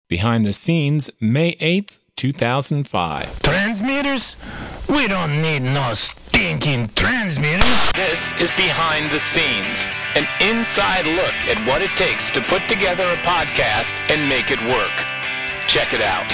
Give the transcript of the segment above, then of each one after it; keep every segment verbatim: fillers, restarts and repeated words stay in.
Behind the Scenes, May eighth, two thousand five. Transmitters? We don't need no stinking transmitters. This is Behind the Scenes, an inside look at what it takes to put together a podcast and make it work. Check it out.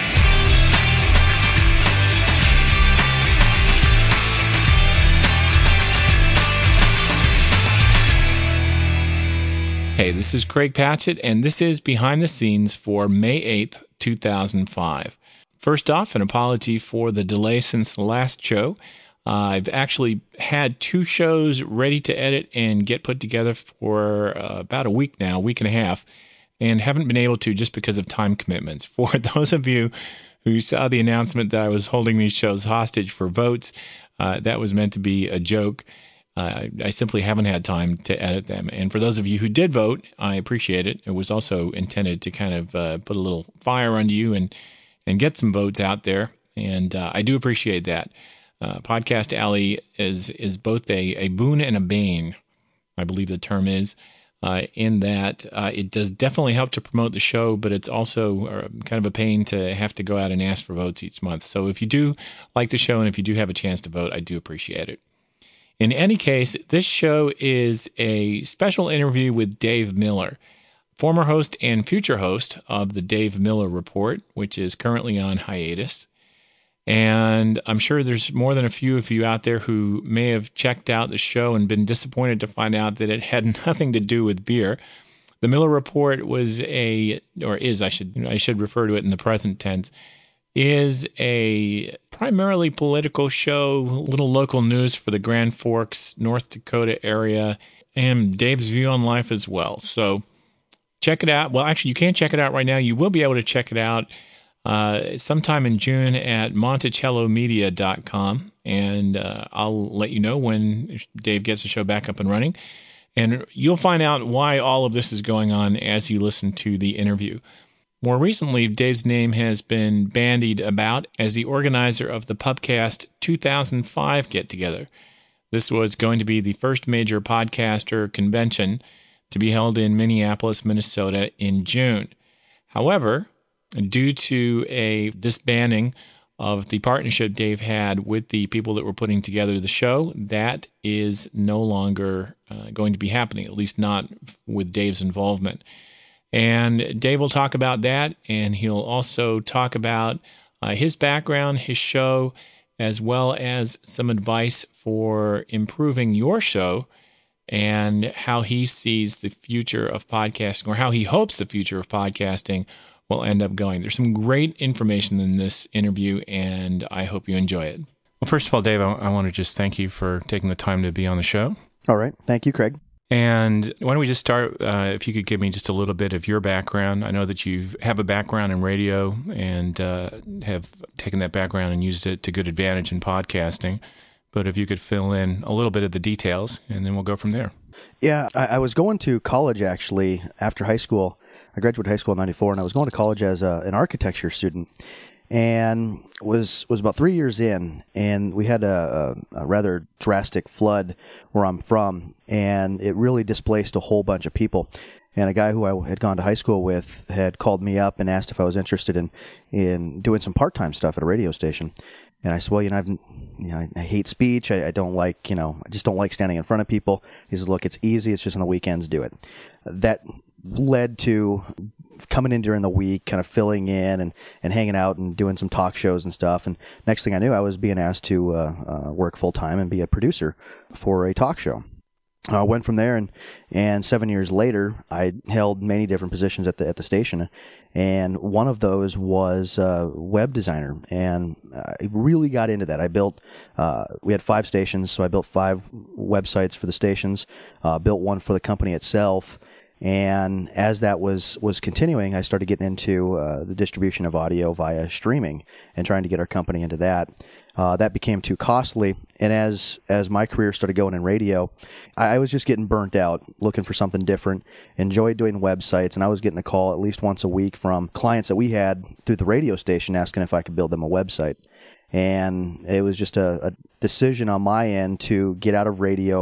Hey, this is Craig Patchett, and this is Behind the Scenes for May eighth, two thousand five. First off, an apology for the delay since the last show. Uh, I've actually had two shows ready to edit and get put together for uh, about a week now, a week and a half, and haven't been able to just because of time commitments. For those of you who saw the announcement that I was holding these shows hostage for votes, uh, that was meant to be a joke. Uh, I simply haven't had time to edit them. And for those of you who did vote, I appreciate it. It was also intended to kind of uh, put a little fire under you and, and get some votes out there. And uh, I do appreciate that. Uh, Podcast Alley is is both a, a boon and a bane, I believe the term is, uh, in that uh, it does definitely help to promote the show, but it's also uh, kind of a pain to have to go out and ask for votes each month. So if you do like the show and if you do have a chance to vote, I do appreciate it. In any case, this show is a special interview with Dave Miller, former host and future host of the Dave Miller Report, which is currently on hiatus. And I'm sure there's more than a few of you out there who may have checked out the show and been disappointed to find out that it had nothing to do with beer. The Miller Report was a, or is, I should, I should refer to it in the present tense, is a primarily political show, little local news for the Grand Forks, North Dakota area, and Dave's view on life as well. So check it out. Well, actually, you can't check it out right now. You will be able to check it out uh, sometime in June at monticello media dot com, and uh, I'll let you know when Dave gets the show back up and running. And you'll find out why all of this is going on as you listen to the interview. More recently, Dave's name has been bandied about as the organizer of the Pubcast two thousand five get-together. This was going to be the first major podcaster convention to be held in Minneapolis, Minnesota in June. However, due to a disbanding of the partnership Dave had with the people that were putting together the show, that is no longer uh, going to be happening, at least not with Dave's involvement. And Dave will talk about that, and he'll also talk about uh, his background, his show, as well as some advice for improving your show and how he sees the future of podcasting, or how he hopes the future of podcasting will end up going. There's some great information in this interview, and I hope you enjoy it. Well, first of all, Dave, I, I want to just thank you for taking the time to be on the show. All right. Thank you, Craig. And why don't we just start, uh, if you could give me just a little bit of your background. I know that you have a background in radio and uh, have taken that background and used it to good advantage in podcasting. But if you could fill in a little bit of the details, and then we'll go from there. Yeah, I, I was going to college, actually, after high school. I graduated high school in ninety-four, and I was going to college as a, an architecture student. And was was about three years in, and we had a, a, a rather drastic flood where I'm from, and it really displaced a whole bunch of people. And a guy who I had gone to high school with had called me up and asked if I was interested in, in doing some part-time stuff at a radio station. And I said, well, you know, I've, you know, I hate speech. I, I don't like, you know, I just don't like standing in front of people. He says, look, it's easy. It's just on the weekends, do it. That led to coming in during the week, kind of filling in and, and hanging out and doing some talk shows and stuff. And next thing I knew, I was being asked to uh, uh, work full-time and be a producer for a talk show. I uh, went from there, and, and seven years later, I held many different positions at the at the station, and one of those was uh, web designer, and I really got into that. I built, uh, we had five stations, so I built five websites for the stations, uh, built one for the company itself, and as that was, was continuing, I started getting into uh, the distribution of audio via streaming and trying to get our company into that. Uh, that became too costly, and as as my career started going in radio, I, I was just getting burnt out, looking for something different. Enjoyed doing websites, and I was getting a call at least once a week from clients that we had through the radio station asking if I could build them a website. And it was just a, a decision on my end to get out of radio,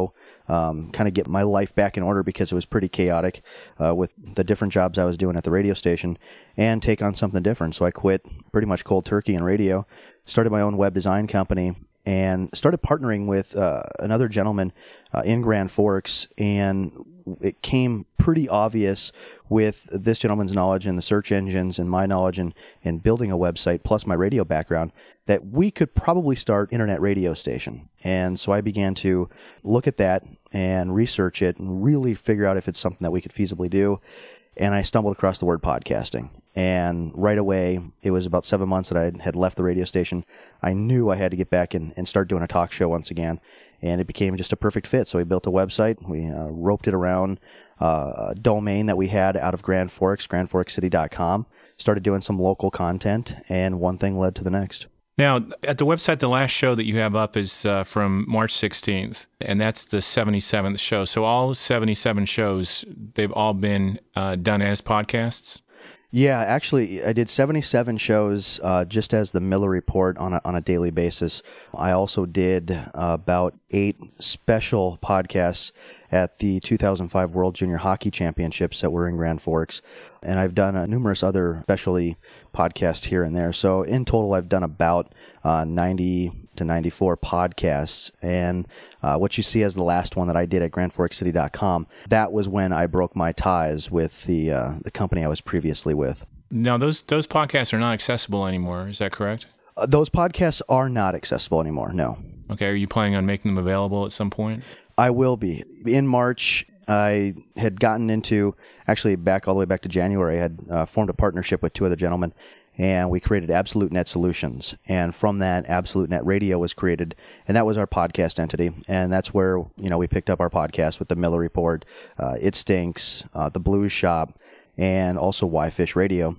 um, kind of get my life back in order because it was pretty chaotic uh, with the different jobs I was doing at the radio station, and take on something different. So I quit pretty much cold turkey in radio, started my own web design company, and started partnering with uh, another gentleman uh, in Grand Forks, and it came pretty obvious with this gentleman's knowledge in the search engines and my knowledge in, in building a website, plus my radio background, that we could probably start internet radio station. And so I began to look at that and research it and really figure out if it's something that we could feasibly do. And I stumbled across the word podcasting. And right away, it was about seven months that I had left the radio station. I knew I had to get back and, and start doing a talk show once again. And it became just a perfect fit. So we built a website. We uh, roped it around uh, a domain that we had out of Grand Forks, grand forks city dot com. Started doing some local content, and one thing led to the next. Now, at the website, the last show that you have up is uh, from March sixteenth, and that's the seventy-seventh show. So all seventy-seven shows, they've all been uh, done as podcasts? Yeah, actually, I did seventy-seven shows uh, just as the Miller Report on a, on a daily basis. I also did uh, about eight special podcasts at the two thousand five World Junior Hockey Championships that were in Grand Forks. And I've done uh, numerous other specialty podcasts here and there. So in total, I've done about uh, ninety to ninety-four podcasts. And uh, what you see as the last one that I did at grand forks city dot com, that was when I broke my ties with the uh, the company I was previously with. Now, those those podcasts are not accessible anymore. Is that correct? Uh, those podcasts are not accessible anymore, no. Okay. Are you planning on making them available at some point? I will be. In March, I had gotten into, actually back all the way back to January, I had uh, formed a partnership with two other gentlemen, and we created Absolute Net Solutions. And from that, Absolute Net Radio was created, and that was our podcast entity. And that's where, you know, we picked up our podcast with the Miller Report, uh, It Stinks, uh, The Blues Shop, and also Why Fish Radio.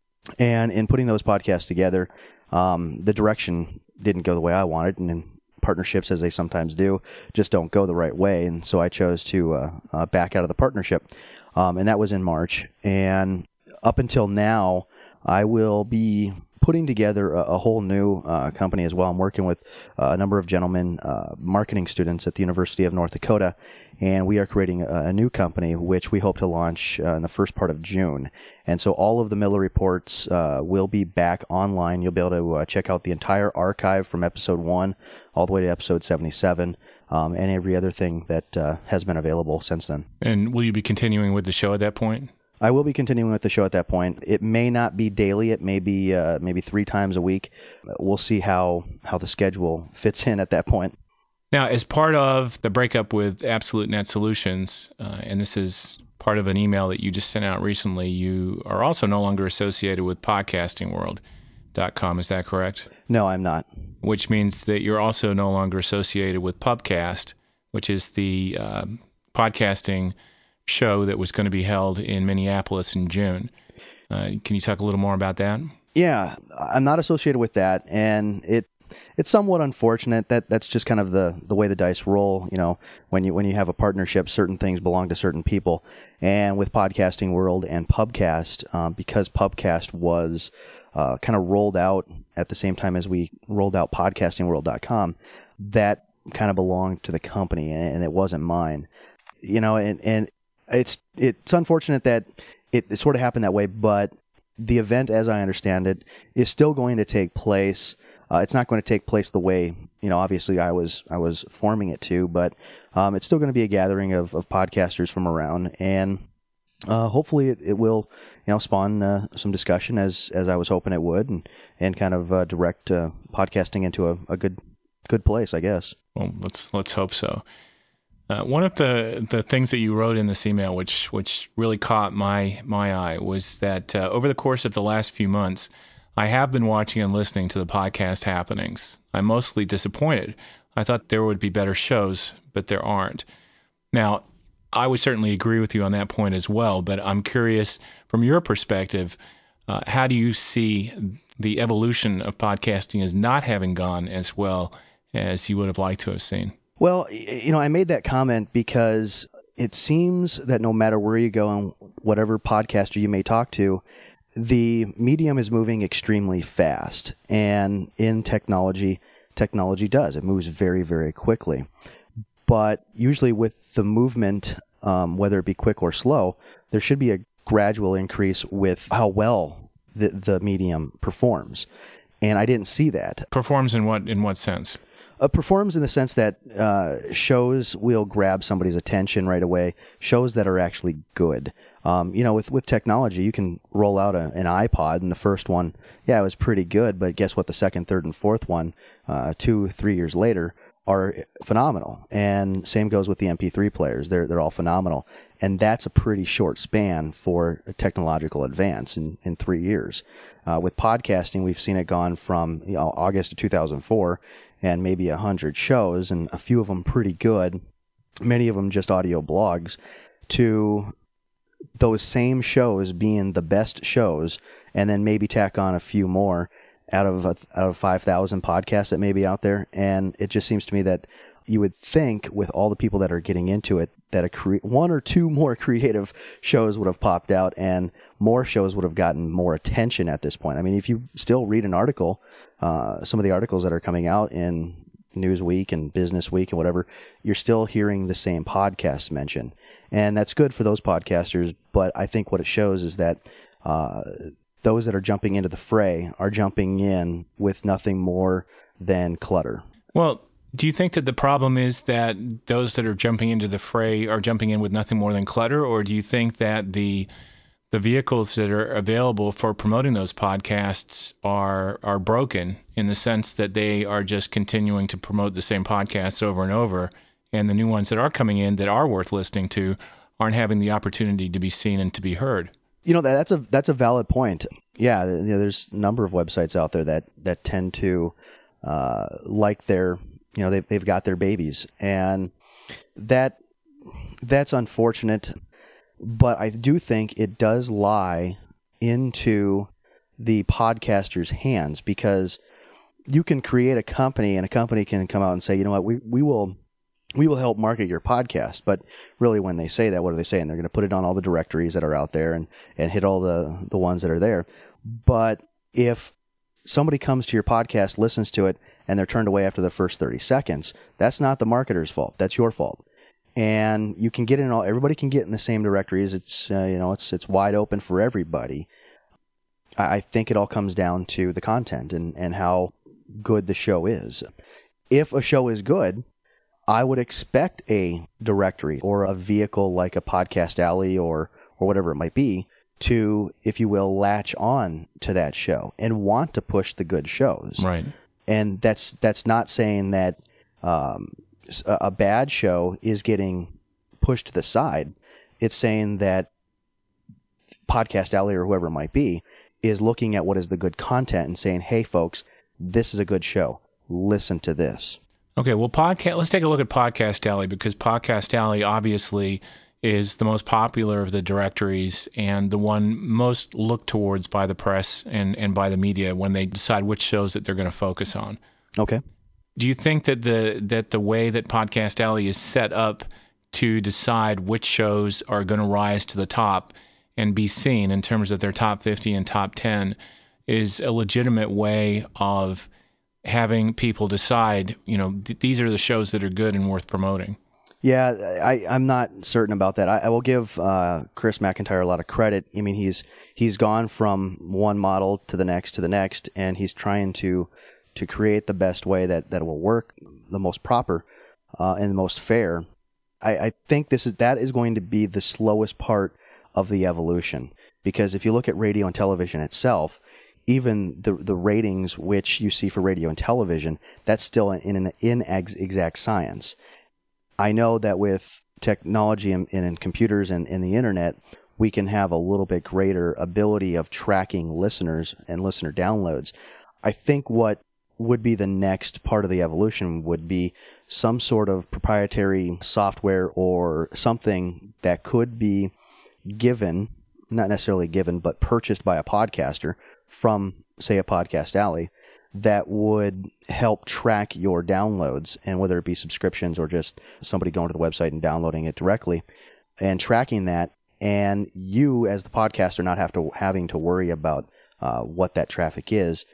And in putting those podcasts together, um, the direction didn't go the way I wanted, and in partnerships, as they sometimes do, just don't go the right way. And so I chose to uh, uh, back out of the partnership. Um, and that was in March. And up until now, I will be putting together a, a whole new uh, company as well. I'm working with uh, a number of gentlemen, uh, marketing students at the University of North Dakota, and we are creating a, a new company, which we hope to launch uh, in the first part of June. And so all of the Miller Reports uh, will be back online. You'll be able to uh, check out the entire archive from episode one all the way to episode seventy-seven, um, and every other thing that uh, has been available since then. And will you be continuing with the show at that point? I will be continuing with the show at that point. It may not be daily. It may be uh, maybe three times a week. We'll see how, how the schedule fits in at that point. Now, as part of the breakup with Absolute Net Solutions, uh, and this is part of an email that you just sent out recently, you are also no longer associated with podcasting world dot com. Is that correct? No, I'm not. Which means that you're also no longer associated with Pubcast, which is the uh, podcasting show that was going to be held in Minneapolis in June. Uh, can you talk a little more about that? Yeah, I'm not associated with that, and it it's somewhat unfortunate that that's just kind of the, the way the dice roll. You know, when you when you have a partnership, certain things belong to certain people. And with Podcasting World and Pubcast, um, because Pubcast was uh, kind of rolled out at the same time as we rolled out podcasting world dot com, that kind of belonged to the company, and it wasn't mine. You know, and and It's it's unfortunate that it, it sort of happened that way, but the event, as I understand it, is still going to take place. Uh, it's not going to take place the way, you know, obviously I was I was forming it to, but um, it's still going to be a gathering of, of podcasters from around, and uh, hopefully it, it will, you know, spawn uh, some discussion as as I was hoping it would, and and kind of uh, direct uh, podcasting into a, a good good place, I guess. Well, let's let's hope so. Uh, one of the, the things that you wrote in this email, which which really caught my my eye, was that uh, over the course of the last few months, I have been watching and listening to the podcast happenings. I'm mostly disappointed. I thought there would be better shows, but there aren't. Now, I would certainly agree with you on that point as well, but I'm curious, from your perspective, uh, how do you see the evolution of podcasting as not having gone as well as you would have liked to have seen? Well, you know, I made that comment because it seems that no matter where you go and whatever podcaster you may talk to, the medium is moving extremely fast. And in technology, technology does. It moves very, very quickly. But usually with the movement, um, whether it be quick or slow, there should be a gradual increase with how well the, the medium performs. And I didn't see that. Performs in what in what sense? Uh, performs in the sense that uh, shows will grab somebody's attention right away. Shows that are actually good. Um, you know, with, with technology, you can roll out a, an iPod, and the first one, yeah, it was pretty good. But guess what? The second, third, and fourth one, uh, two, three years later, are phenomenal. And same goes with the M P three players. They're they're all phenomenal. And that's a pretty short span for a technological advance in, in three years. Uh, with podcasting, we've seen it gone from you know, August of two thousand four and maybe one hundred shows, and a few of them pretty good, many of them just audio blogs, to those same shows being the best shows, and then maybe tack on a few more out of a, out of five thousand podcasts that may be out there. And it just seems to me that you would think with all the people that are getting into it that a cre- one or two more creative shows would have popped out and more shows would have gotten more attention at this point. I mean, if you still read an article, uh, some of the articles that are coming out in Newsweek and Business Week and whatever, you're still hearing the same podcasts mentioned. And that's good for those podcasters. But I think what it shows is that, uh, those that are jumping into the fray are jumping in with nothing more than clutter. Well, do you think that the problem is that those that are jumping into the fray are jumping in with nothing more than clutter, or do you think that the the vehicles that are available for promoting those podcasts are are broken in the sense that they are just continuing to promote the same podcasts over and over, and the new ones that are coming in that are worth listening to aren't having the opportunity to be seen and to be heard? You know, that's a that's a valid point. Yeah, you know, there's a number of websites out there that, that tend to uh, like their, you know, they've, they've got their babies. And that that's unfortunate. But I do think it does lie into the podcaster's hands, because you can create a company and a company can come out and say, you know what, we, we will... we will help market your podcast. But really, when they say that, what are they saying? They're going to put it on all the directories that are out there and, and hit all the, the ones that are there. But if somebody comes to your podcast, listens to it, and they're turned away after the first thirty seconds, that's not the marketer's fault. That's your fault. And you can get in all, everybody can get in the same directories. It's, uh, you know, it's, it's wide open for everybody. I, I think it all comes down to the content and, and how good the show is. If a show is good, I would expect a directory or a vehicle like a Podcast Alley or, or whatever it might be to, if you will, latch on to that show and want to push the good shows. Right. And that's that's not saying that um, a, a bad show is getting pushed to the side. It's saying that Podcast Alley or whoever it might be is looking at what is the good content and saying, hey, folks, this is a good show. Listen to this. Okay, well, podcast. Let's take a look at Podcast Alley, because Podcast Alley obviously is the most popular of the directories and the one most looked towards by the press and, and by the media when they decide which shows that they're going to focus on. Okay. Do you think that the that the way that Podcast Alley is set up to decide which shows are going to rise to the top and be seen in terms of their top fifty and top ten is a legitimate way of having people decide, you know, th- these are the shows that are good and worth promoting? Yeah, I, I'm not certain about that. I, I will give uh, Chris McIntyre a lot of credit. I mean, he's he's gone from one model to the next to the next, and he's trying to to create the best way that, that will work, the most proper uh, and the most fair. I, I think this is that is going to be the slowest part of the evolution, because if you look at radio and television itself, even the the ratings which you see for radio and television, that's still in an inexact science. I know that with technology and, and in computers and, and the internet, we can have a little bit greater ability of tracking listeners and listener downloads. I think what would be the next part of the evolution would be some sort of proprietary software or something that could be given, not necessarily given, but purchased by a podcaster from, say, a Podcast Alley, that would help track your downloads, and whether it be subscriptions or just somebody going to the website and downloading it directly and tracking that, and you as the podcaster not have to having to worry about uh, what that traffic is.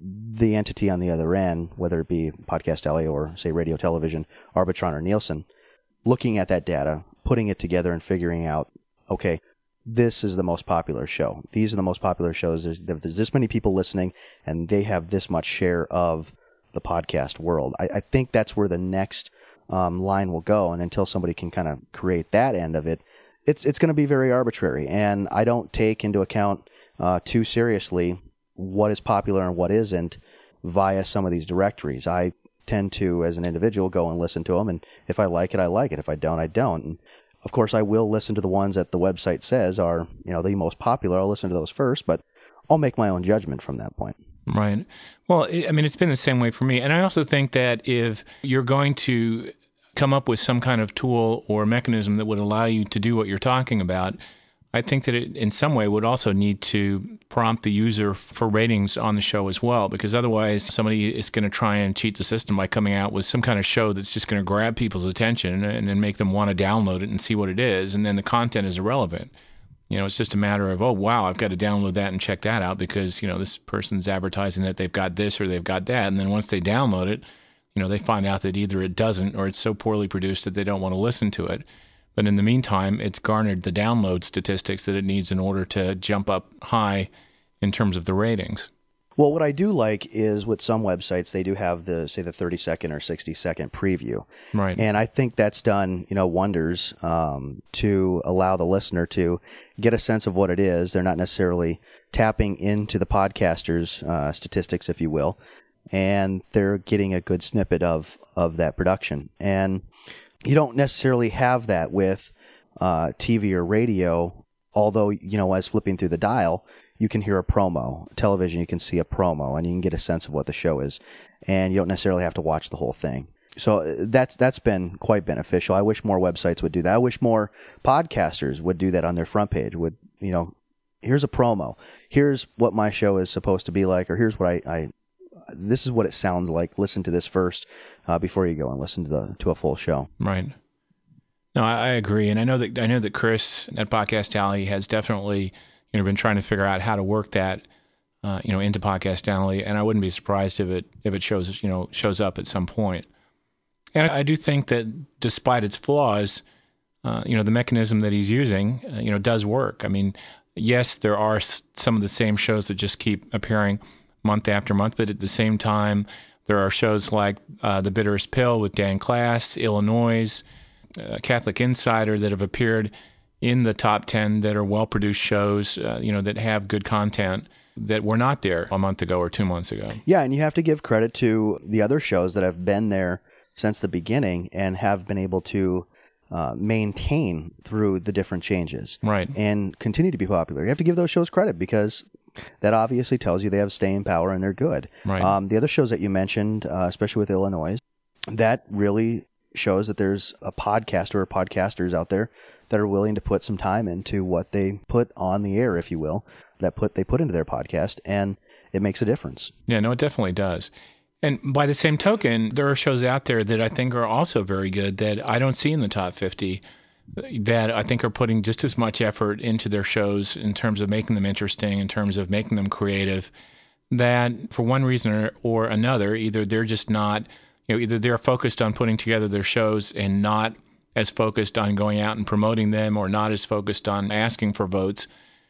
the entity on the other end, whether it be Podcast Alley or, say, radio, television, Arbitron or Nielsen, looking at that data, putting it together and figuring out, okay, this is the most popular show. These are the most popular shows. There's, there's this many people listening, and they have this much share of the podcast world. I, I think that's where the next um, line will go. And until somebody can kind of create that end of it, it's it's going to be very arbitrary. And I don't take into account uh, too seriously what is popular and what isn't via some of these directories. I tend to, as an individual, go and listen to them. And if I like it, I like it. If I don't, I don't. And of course, I will listen to the ones that the website says are, you know, the most popular. I'll listen to those first, but I'll make my own judgment from that point. Right. Well, I mean, it's been the same way for me. And I also think that if you're going to come up with some kind of tool or mechanism that would allow you to do what you're talking about, I think that it in some way would also need to prompt the user for ratings on the show as well, because otherwise somebody is going to try and cheat the system by coming out with some kind of show that's just going to grab people's attention and then make them want to download it and see what it is, and then the content is irrelevant. You know, it's just a matter of, oh, wow, I've got to download that and check that out because, you know, this person's advertising that they've got this or they've got that, and then once they download it, you know, they find out that either it doesn't or it's so poorly produced that they don't want to listen to it. But in the meantime, it's garnered the download statistics that it needs in order to jump up high in terms of the ratings. Well, what I do like is with some websites, they do have the, say, the thirty second or sixty second preview. Right. And I think that's done, you know, wonders um, to allow the listener to get a sense of what it is. They're not necessarily tapping into the podcaster's uh, statistics, if you will, and they're getting a good snippet of, of that production. And you don't necessarily have that with uh, T V or radio, although, you know, as flipping through the dial, you can hear a promo. Television, you can see a promo, and you can get a sense of what the show is. And you don't necessarily have to watch the whole thing. So that's that's been quite beneficial. I wish more websites would do that. I wish more podcasters would do that on their front page. Would, you know, here's a promo. Here's what my show is supposed to be like, or here's what I... I this is what it sounds like. Listen to this first uh, before you go and listen to the to a full show. Right. No, I, I agree, and I know that I know that Chris at Podcast Alley has definitely, you know, been trying to figure out how to work that, uh, you know, into Podcast Alley, and I wouldn't be surprised if it if it shows you know shows up at some point. And I do think that despite its flaws, uh, you know, the mechanism that he's using, uh, you know, does work. I mean, yes, there are some of the same shows that just keep appearing month after month, but at the same time, there are shows like uh, The Bitterest Pill with Dan Klass, Illinois, uh, Catholic Insider that have appeared in the top ten that are well-produced shows, uh, you know, that have good content that were not there a month ago or two months ago. Yeah, and you have to give credit to the other shows that have been there since the beginning and have been able to uh, maintain through the different changes. Right. And continue to be popular. You have to give those shows credit because that obviously tells you they have staying power and they're good. Right. Um, the other shows that you mentioned, uh, especially with Illinois, that really shows that there's a podcaster or podcasters out there that are willing to put some time into what they put on the air, if you will, that put they put into their podcast, and it makes a difference. Yeah, no, it definitely does. And by the same token, there are shows out there that I think are also very good that I don't see in the top fifty that I think are putting just as much effort into their shows in terms of making them interesting, in terms of making them creative, that for one reason or, or another, either they're just not, you know, either they're focused on putting together their shows and not as focused on going out and promoting them, or not as focused on asking for votes,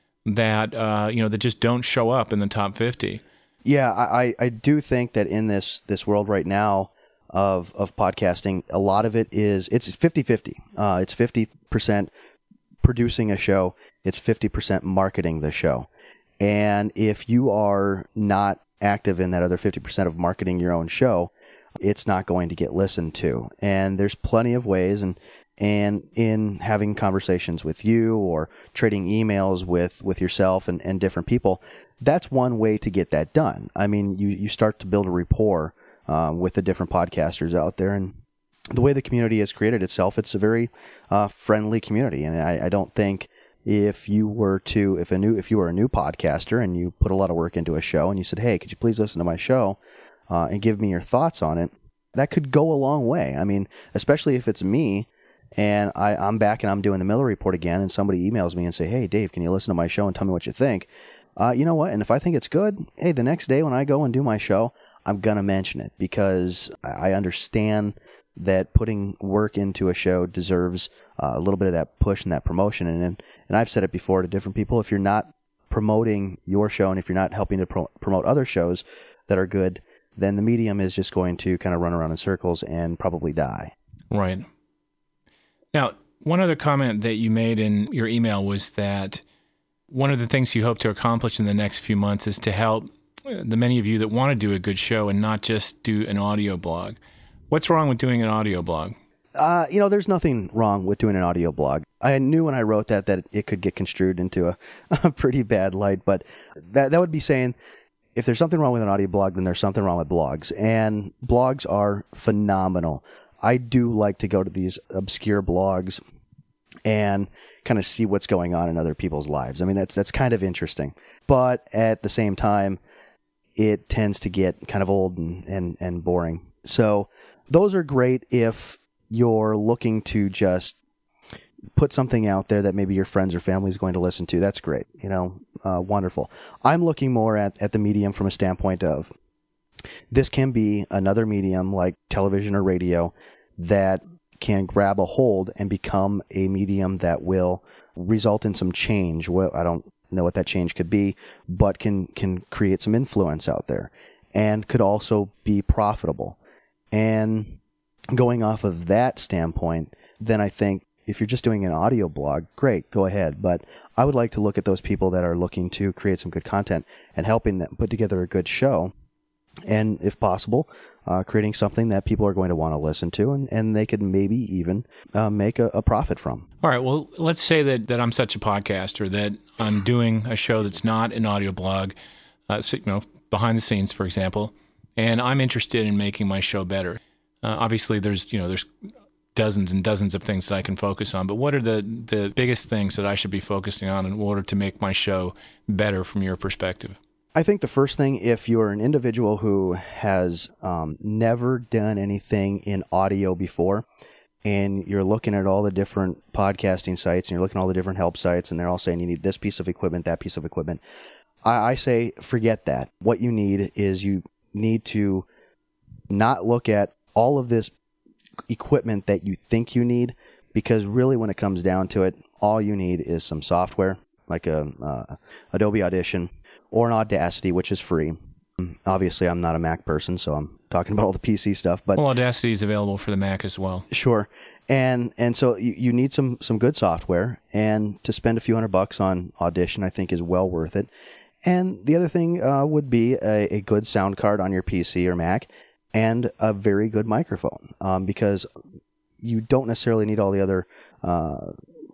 that, uh, you know, that just don't show up in the top fifty. Yeah, I, I do think that in this, this world right now, of of podcasting, a lot of it is, it's fifty-fifty. Uh, it's fifty percent producing a show, it's fifty percent marketing the show. And if you are not active in that other fifty percent of marketing your own show, it's not going to get listened to. And there's plenty of ways, and and in having conversations with you or trading emails with, with yourself and, and different people, that's one way to get that done. I mean, you, you start to build a rapport Um, with the different podcasters out there, and the way the community has created itself, it's a very uh, friendly community. And I, I don't think if you were to, if a new, if you were a new podcaster and you put a lot of work into a show and you said, "Hey, could you please listen to my show uh, and give me your thoughts on it?" that could go a long way. I mean, especially if it's me and I, I'm back and I'm doing the Miller Report again, and somebody emails me and say, "Hey, Dave, can you listen to my show and tell me what you think?" uh, you know what? And if I think it's good, hey, the next day when I go and do my show, I'm going to mention it because I understand that putting work into a show deserves uh, a little bit of that push and that promotion. And, and I've said it before to different people, if you're not promoting your show and if you're not helping to pro- promote other shows that are good, then the medium is just going to kind of run around in circles and probably die. Right. Now, one other comment that you made in your email was that one of the things you hope to accomplish in the next few months is to help the many of you that want to do a good show and not just do an audio blog. What's wrong with doing an audio blog? Uh, you know, there's nothing wrong with doing an audio blog. I knew when I wrote that that it could get construed into a, a pretty bad light, but that that would be saying if there's something wrong with an audio blog, then there's something wrong with blogs. And blogs are phenomenal. I do like to go to these obscure blogs and kind of see what's going on in other people's lives. I mean, that's that's kind of interesting. But at the same time, it tends to get kind of old and, and, and boring. So those are great if you're looking to just put something out there that maybe your friends or family is going to listen to. That's great. You know, uh, wonderful. I'm looking more at, at the medium from a standpoint of this can be another medium like television or radio that can grab a hold and become a medium that will result in some change. Well, I don't know what that change could be, but can, can create some influence out there and could also be profitable. And going off of that standpoint, then I think if you're just doing an audio blog, great, go ahead. But I would like to look at those people that are looking to create some good content and helping them put together a good show. And if possible, uh, creating something that people are going to want to listen to and, and they could maybe even uh, make a, a profit from. All right. Well, let's say that, that I'm such a podcaster that I'm doing a show that's not an audio blog, uh, so, you know, behind the scenes, for example, and I'm interested in making my show better. Uh, obviously, there's you know there's dozens and dozens of things that I can focus on, but what are the, the biggest things that I should be focusing on in order to make my show better from your perspective? I think the first thing, if you're an individual who has um, never done anything in audio before, and you're looking at all the different podcasting sites, and you're looking at all the different help sites, and they're all saying you need this piece of equipment, that piece of equipment, I, I say forget that. What you need is you need to not look at all of this equipment that you think you need, because really when it comes down to it, all you need is some software, like a uh, Adobe Audition, or an Audacity, which is free. Obviously, I'm not a Mac person, so I'm talking about all the P C stuff. But well, Audacity is available for the Mac as well. Sure. And and so you, you need some, some good software, and to spend a few hundred bucks on Audition, I think, is well worth it. And the other thing uh, would be a, a good sound card on your P C or Mac, and a very good microphone, um, because you don't necessarily need all the other uh,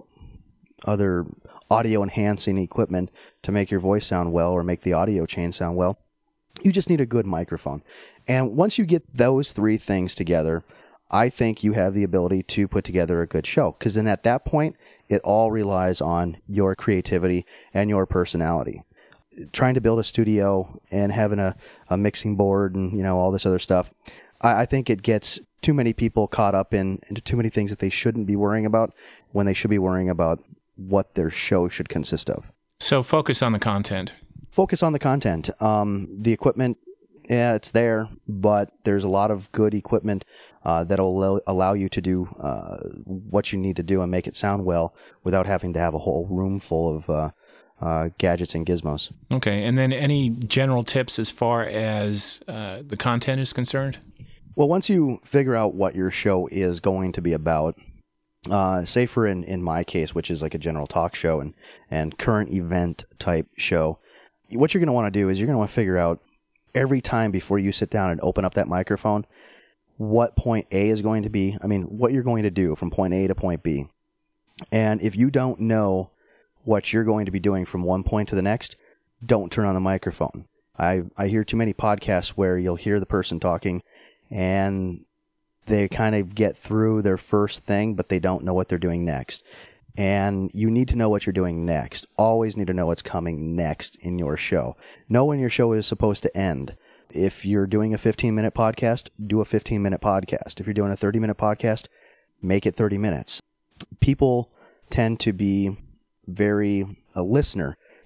other audio enhancing equipment to make your voice sound well or make the audio chain sound well. You just need a good microphone. And once you get those three things together, I think you have the ability to put together a good show. Because then at that point, it all relies on your creativity and your personality. Trying to build a studio and having a, a mixing board and, you know, all this other stuff, I, I think it gets too many people caught up in into too many things that they shouldn't be worrying about when they should be worrying about what their show should consist of. So focus on the content. Focus on the content. Um, the equipment, yeah, it's there, but there's a lot of good equipment uh, that'll allow, allow you to do uh, what you need to do and make it sound well without having to have a whole room full of uh, uh, gadgets and gizmos. Okay, and then any general tips as far as uh, the content is concerned? Well, once you figure out what your show is going to be about, Uh, say for in, in my case, which is like a general talk show and, and current event type show, what you're going to want to do is you're going to want to figure out every time before you sit down and open up that microphone, what point A is going to be, I mean, what you're going to do from point A to point B. And if you don't know what you're going to be doing from one point to the next, don't turn on the microphone. I, I hear too many podcasts where you'll hear the person talking and they kind of get through their first thing, but they don't know what they're doing next. And you need to know what you're doing next. Always need to know what's coming next in your show. Know when your show is supposed to end. If you're doing a fifteen-minute podcast, do a fifteen-minute podcast. If you're doing a thirty-minute podcast, make it thirty minutes. People tend to be very a listener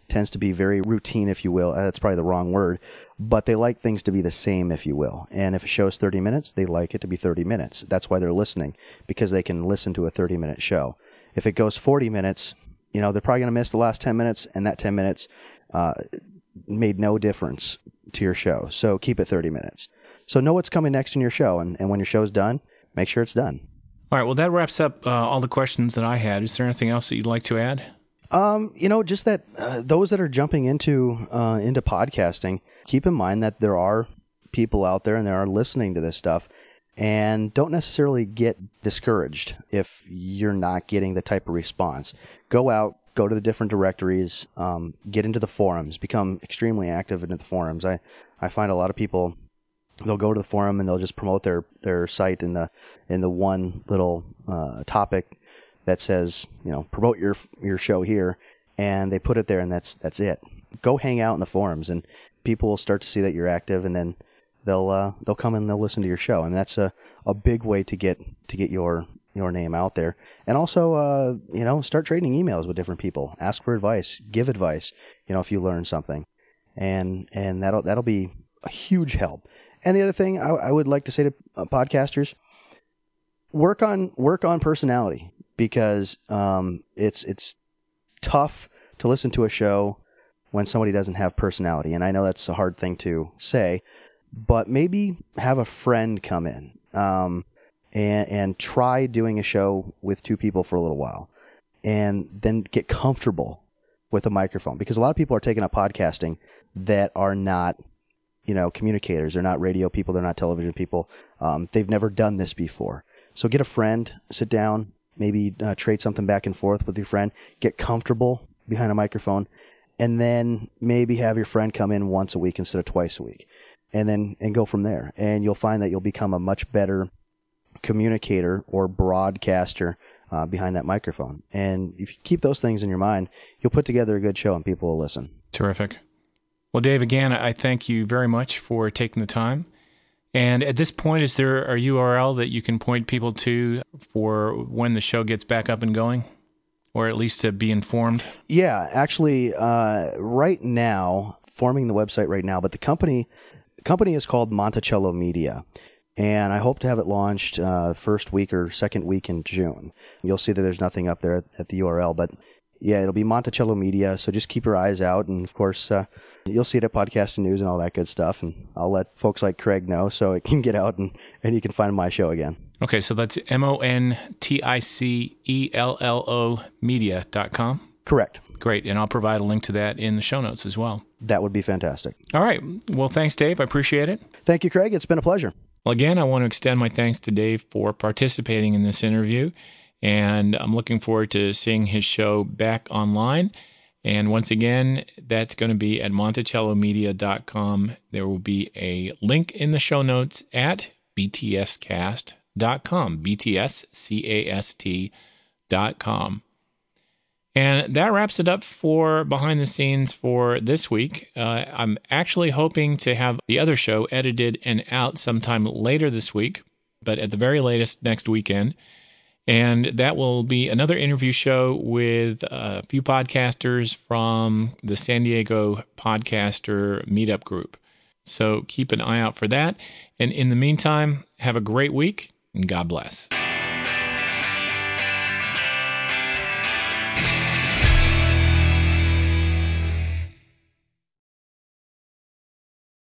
tends to be very routine, if you will. That's probably the wrong word, but they like things to be the same, if you will. And if a show's thirty minutes, they like it to be thirty minutes. That's why they're listening, because they can listen to a thirty minute show. If it goes forty minutes, you know, they're probably going to miss the last ten minutes, and that ten minutes uh, made no difference to your show. So keep it thirty minutes. So know what's coming next in your show, and, and when your show's done, make sure it's done. All right, well, that wraps up uh, all the questions that I had. Is there anything else that you'd like to add? Um, you know, just that uh, those that are jumping into uh, into podcasting, keep in mind that there are people out there and there are listening to this stuff, and don't necessarily get discouraged if you're not getting the type of response. Go out, go to the different directories, um, get into the forums, become extremely active into the forums. I, I find a lot of people, they'll go to the forum and they'll just promote their, their site in the in the one little uh, topic that says, you know, promote your your show here, and they put it there, and that's that's it. Go hang out in the forums, and people will start to see that you're active, and then they'll uh, they'll come and they'll listen to your show, and that's a, a big way to get to get your your name out there. And also, uh, you know, start trading emails with different people. Ask for advice, give advice. You know, if you learn something, and and that'll that'll be a huge help. And the other thing I, I would like to say to uh, podcasters, work on work on personality. Because um, it's it's tough to listen to a show when somebody doesn't have personality. And I know that's a hard thing to say, but maybe have a friend come in um, and, and try doing a show with two people for a little while, and then get comfortable with a microphone. Because a lot of people are taking up podcasting that are not, you know, communicators. They're not radio people. They're not television people. Um, they've never done this before. So get a friend, sit down, maybe uh, trade something back and forth with your friend, get comfortable behind a microphone, and then maybe have your friend come in once a week instead of twice a week, and then and go from there. And you'll find that you'll become a much better communicator or broadcaster uh, behind that microphone. And if you keep those things in your mind, you'll put together a good show and people will listen. Terrific. Well, Dave, again, I thank you very much for taking the time. And at this point, is there a U R L that you can point people to for when the show gets back up and going, or at least to be informed? Yeah, actually, uh, right now, forming the website right now, but the company the company is called Monticello Media, and I hope to have it launched uh, first week or second week in June. You'll see that there's nothing up there at, at the U R L, but yeah, it'll be Monticello Media, so just keep your eyes out, and of course, uh, you'll see it at Podcasting News and all that good stuff, and I'll let folks like Craig know so it can get out and, and you can find my show again. Okay, so that's M O N T I C E L L O media dot com? Correct. Great, and I'll provide a link to that in the show notes as well. That would be fantastic. All right, well, thanks, Dave. I appreciate it. Thank you, Craig. It's been a pleasure. Well, again, I want to extend my thanks to Dave for participating in this interview. And I'm looking forward to seeing his show back online. And once again, that's going to be at Monticello Media dot com. There will be a link in the show notes at B T S cast dot com, B T S C A S T dot com. And that wraps it up for Behind the Scenes for this week. Uh, I'm actually hoping to have the other show edited and out sometime later this week, but at the very latest next weekend. And that will be another interview show with a few podcasters from the San Diego Podcaster Meetup Group. So keep an eye out for that. And in the meantime, have a great week and God bless.